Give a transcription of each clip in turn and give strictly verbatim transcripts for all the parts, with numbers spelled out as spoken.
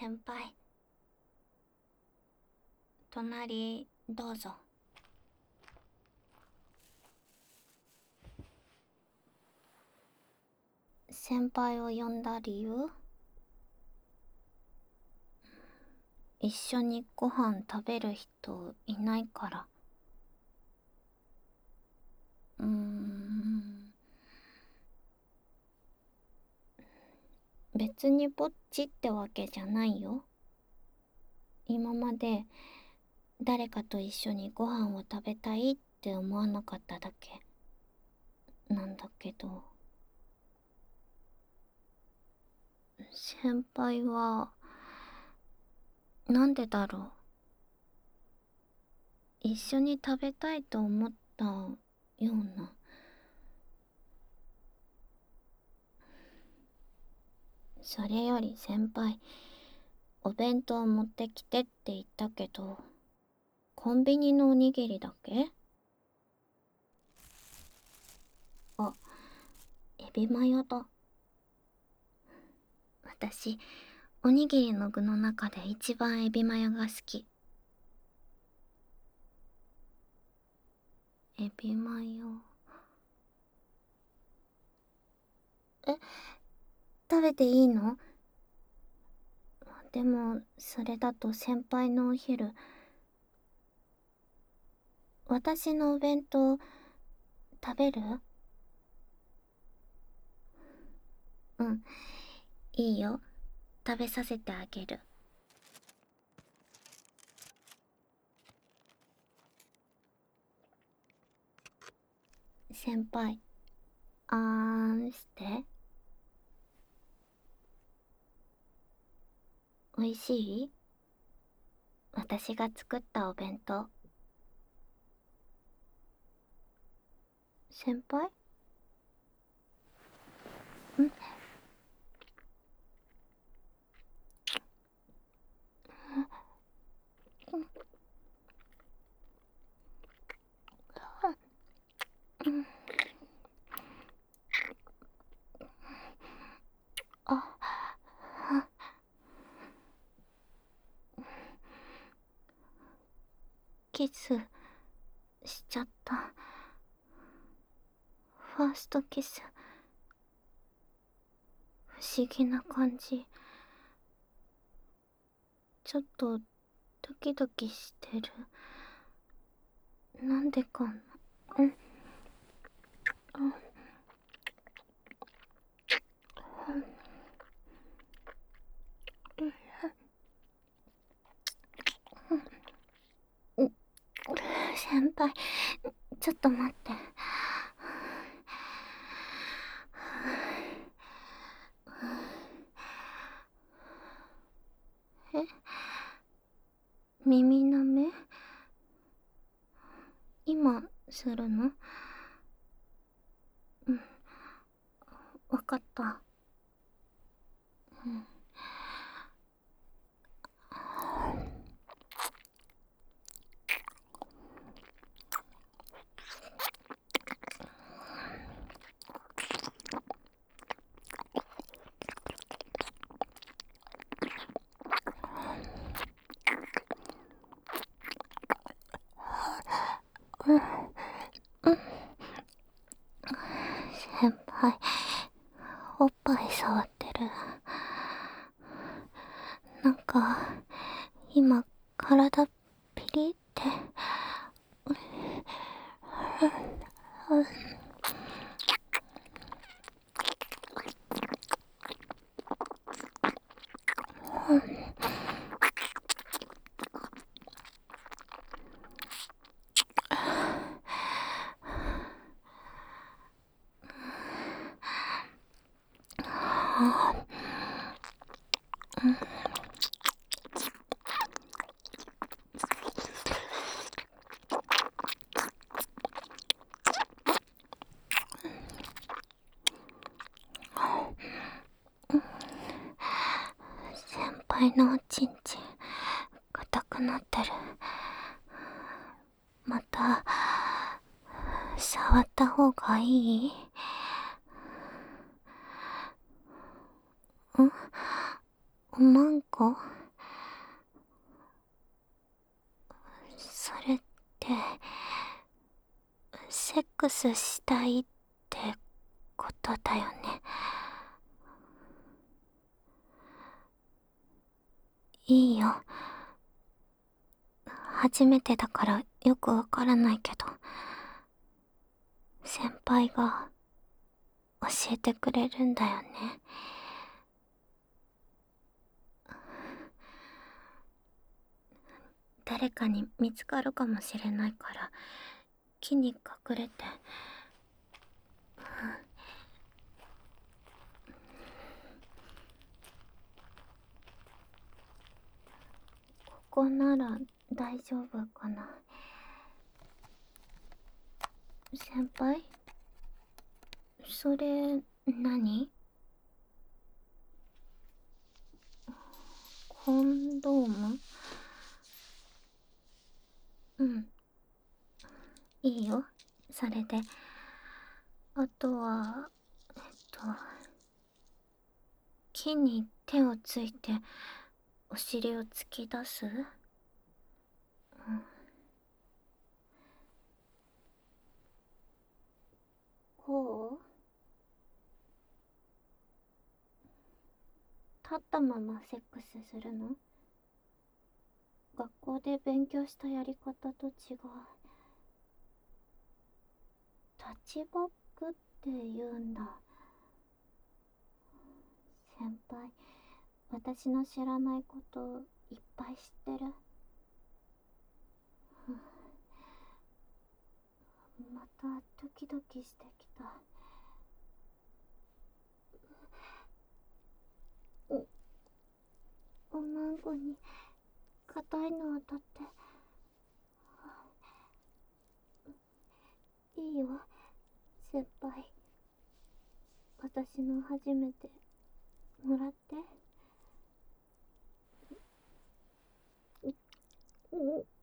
先輩。隣、どうぞ。先輩を呼んだ理由？一緒にご飯食べる人いないから。うーん。別にぼっちってわけじゃないよ。今まで誰かと一緒にご飯を食べたいって思わなかっただけなんだけど。先輩はなんでだろう。一緒に食べたいと思ったような。それより先輩、お弁当持ってきてって言ったけど、コンビニのおにぎりだけ？あ、エビマヨだ。私、おにぎりの具の中で一番エビマヨが好き。エビマヨ。え、食べていいの？でも、それだと先輩のお昼。私のお弁当、食べる？うん、いいよ。食べさせてあげる。先輩、あーんして。おいしい？私が作ったお弁当。先輩？ん？あ、キスしちゃった。ファーストキス。不思議な感じ。ちょっとドキドキしてる。なんでかな。うん。先輩、ちょっと待って。え？耳なめ？今するの？うん、わかった。うん。うん、うん。先輩、おっぱい触ってる。なんか、今、体、ピリって。先輩のおちんちん、硬くなってる。また、触った方がいい？ん？おマンコ、それってセックスしたいってことだよね。いいよ。初めてだからよくわからないけど、先輩が教えてくれるんだよね。誰かに見つかるかもしれないから木に隠れて、ここなら大丈夫かな。先輩、それ何？コンドーム？うん、いいよ、それで。あとはえっと木に手をついてお尻を突き出す？うん、こう？立ったままセックスするの？学校で勉強したやり方と違う。タッチバックって言うんだ。先輩、私の知らないこといっぱい知ってる。またドキドキしてきた。お、おまんこに硬いの当たって。いいよ、先輩。私の初めてもらって。う、う、う、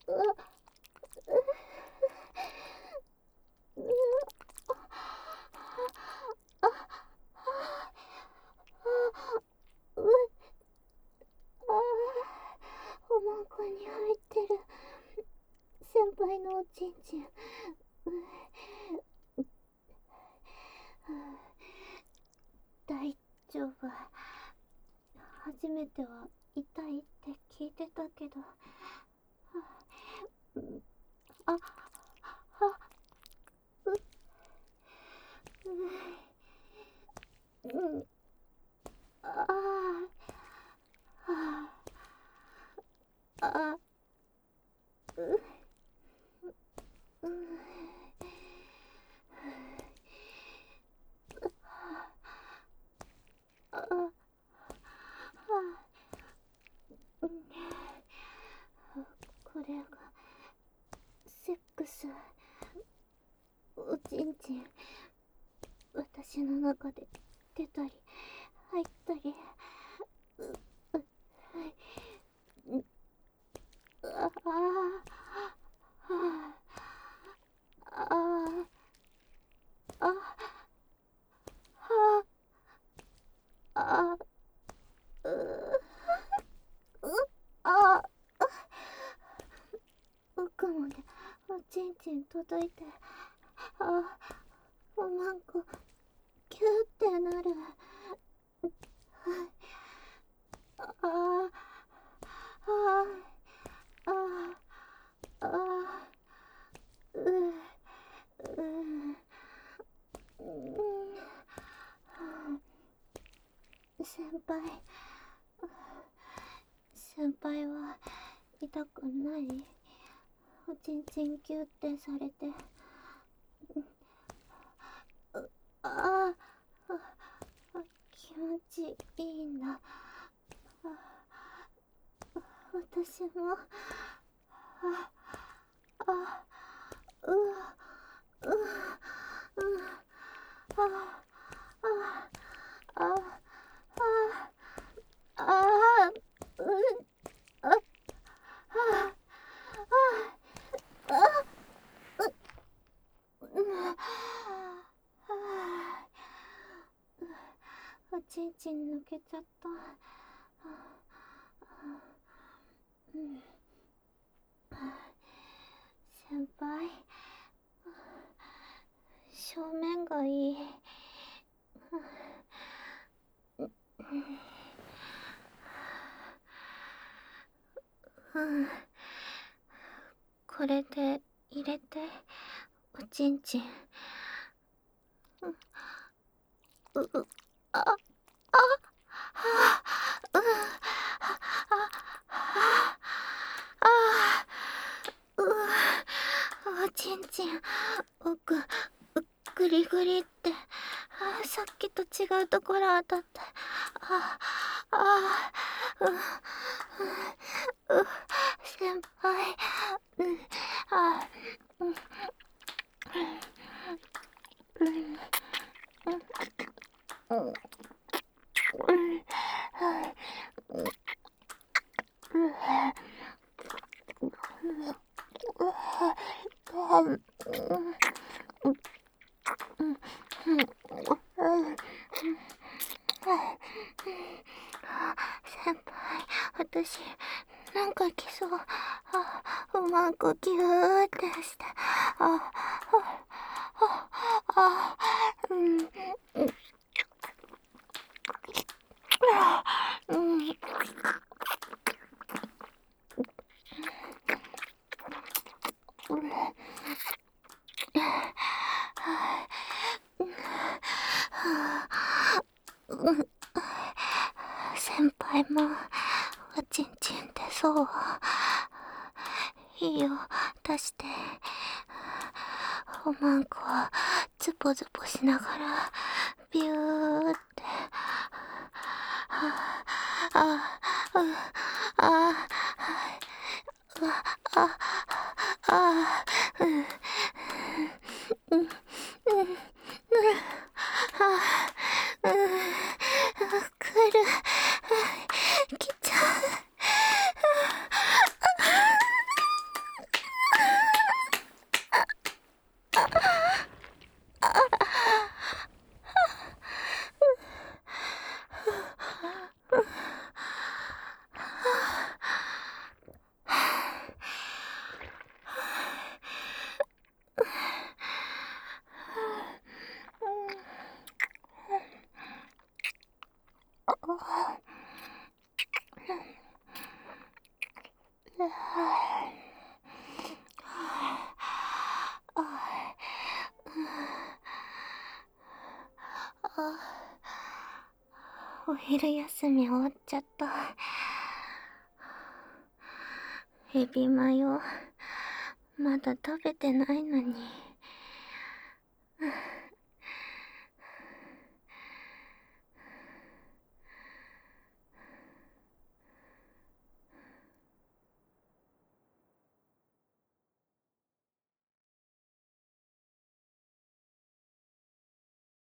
う、あ、う、あ、おまんこに入ってる。先輩のおちんちん。う、大丈夫。初めては痛いって聞いてたけど。あ、あ、う、うん、ああ、あ、う、うん、あ、あ、うん、これがセックス？おちんちん、私の中で出たり入ったり。う、う、う、ああ、ああ、ああ、あ、う、う、あ、奥までおちんちん届いて。あ、おまんこキューってなる。ああ、ああ、ああ、う、う、うん、先輩、先輩は痛くない？おちんちんキューってされて。ああ、あ、気持ちいいんだ。私も。あ、あ、う、う、う、あ、あ、あ、あ、あ、う、あ、あ、あ、う、おちんちん抜けちゃった。 うん。これで入れて、おちんちん。う、う、う、あ、あ、はあ、うん、あ、あ、あ、う、おちんちん、奥、う、ぐりぐりって、あ、さっきと違うところ当たって、あ、あ、う、う、う、先輩、うん、あ、うん、うん、うん、うん、うん、先輩、私、なんか来そう。あ、うまくギューってして。あ、あ、あ、あ、うん、うん、うん、先輩も、おちんちん出そう。いいよ、出して。おまんこ、ズボズボしながら、ビューって。あ、あ、あ、あ、あ、あ、うん、うん、うん、うん、あ、うん、来る、来ちゃう。お昼休み終わっちゃった。エビマヨ、まだ食べてないのに。